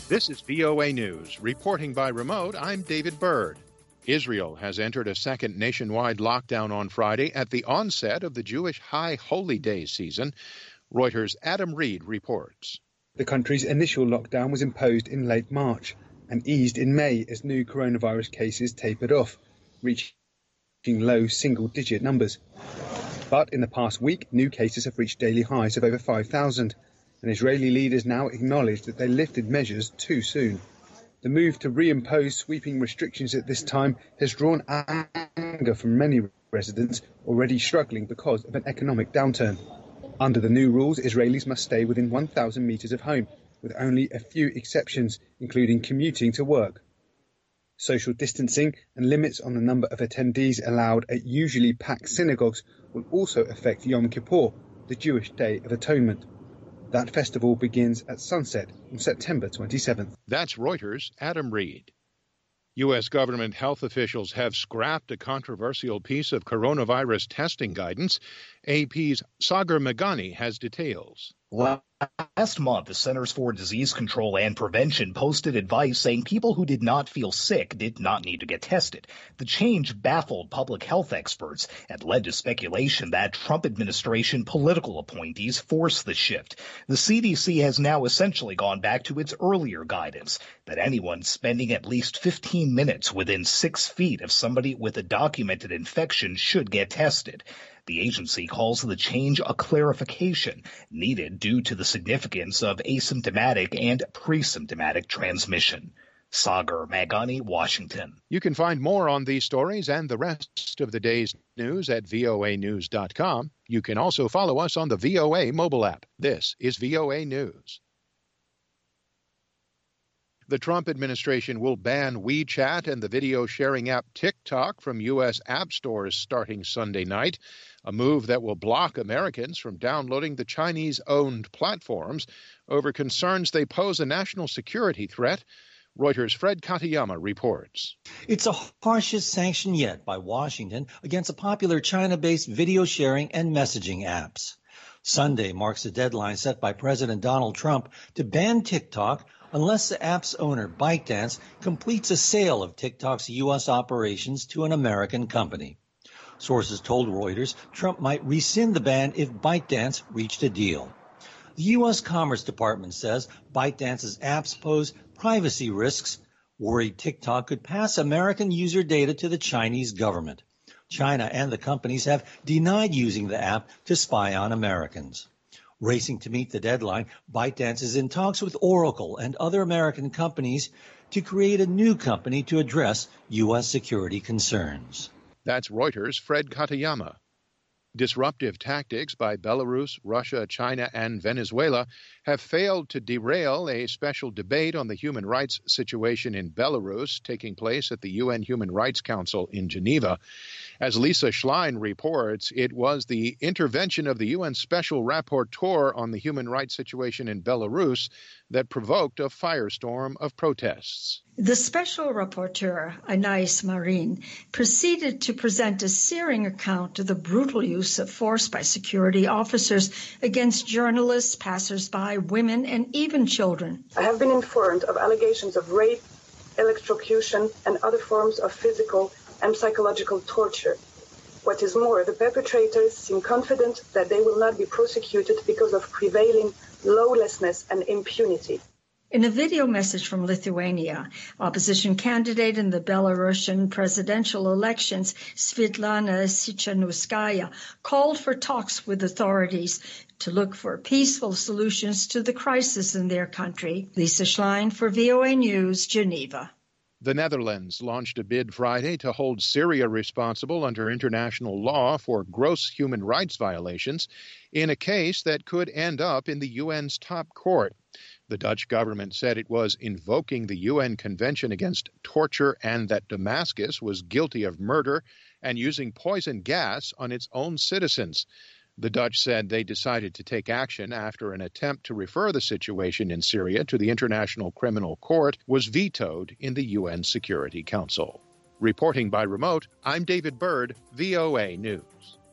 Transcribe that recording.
This is VOA News. Reporting by remote, I'm David Byrd. Israel has entered a second nationwide lockdown on Friday at the onset of the Jewish High Holy Day season. Reuters' Adam Reed reports. The country's initial lockdown was imposed in late March and eased in May as new coronavirus cases tapered off, reaching low single-digit numbers. But in the past week, new cases have reached daily highs of over 5,000. And Israeli leaders now acknowledge that they lifted measures too soon. The move to reimpose sweeping restrictions at this time has drawn anger from many residents already struggling because of an economic downturn. Under the new rules, Israelis must stay within 1,000 metres of home, with only a few exceptions, including commuting to work. Social distancing and limits on the number of attendees allowed at usually packed synagogues will also affect Yom Kippur, the Jewish Day of Atonement. That festival begins at sunset on September 27th. That's Reuters' Adam Reed. U.S. government health officials have scrapped a controversial piece of coronavirus testing guidance. AP's Sagar Meghani has details. Last month, the Centers for Disease Control and Prevention posted advice saying people who did not feel sick did not need to get tested. The change baffled public health experts and led to speculation that Trump administration political appointees forced the shift. The CDC has now essentially gone back to its earlier guidance that anyone spending at least 15 minutes within 6 feet of somebody with a documented infection should get tested. The agency calls the change a clarification needed due to the significance of asymptomatic and pre-symptomatic transmission. Sagar Meghani, Washington. You can find more on these stories and the rest of the day's news at voanews.com. You can also follow us on the VOA mobile app. This is VOA News. The Trump administration will ban WeChat and the video sharing app TikTok from U.S. app stores starting Sunday night, a move that will block Americans from downloading the Chinese-owned platforms over concerns they pose a national security threat. Reuters' Fred Katayama reports. It's the harshest sanction yet by Washington against the popular China-based video sharing and messaging apps. Sunday marks the deadline set by President Donald Trump to ban TikTok unless the app's owner, ByteDance, completes a sale of TikTok's U.S. operations to an American company. Sources told Reuters Trump might rescind the ban if ByteDance reached a deal. The U.S. Commerce Department says ByteDance's apps pose privacy risks, worried TikTok could pass American user data to the Chinese government. China and the companies have denied using the app to spy on Americans. Racing to meet the deadline, ByteDance is in talks with Oracle and other American companies to create a new company to address U.S. security concerns. That's Reuters' Fred Katayama. Disruptive tactics by Belarus, Russia, China, and Venezuela have failed to derail a special debate on the human rights situation in Belarus taking place at the UN Human Rights Council in Geneva. As Lisa Schlein reports, it was the intervention of the UN Special Rapporteur on the human rights situation in Belarus that provoked a firestorm of protests. The Special Rapporteur, Anais Marin, proceeded to present a searing account of the brutal use of force by security officers against journalists, passers-by, women, and even children. I have been informed of allegations of rape, electrocution, and other forms of physical and psychological torture. What is more, the perpetrators seem confident that they will not be prosecuted because of prevailing lawlessness and impunity. In a video message from Lithuania, opposition candidate in the Belarusian presidential elections, Svetlana Tsikhanouskaya, called for talks with authorities to look for peaceful solutions to the crisis in their country. Lisa Schlein for VOA News, Geneva. The Netherlands launched a bid Friday to hold Syria responsible under international law for gross human rights violations in a case that could end up in the UN's top court. The Dutch government said it was invoking the UN Convention Against Torture and that Damascus was guilty of murder and using poison gas on its own citizens. The Dutch said they decided to take action after an attempt to refer the situation in Syria to the International Criminal Court was vetoed in the UN Security Council. Reporting by remote, I'm David Byrd, VOA News.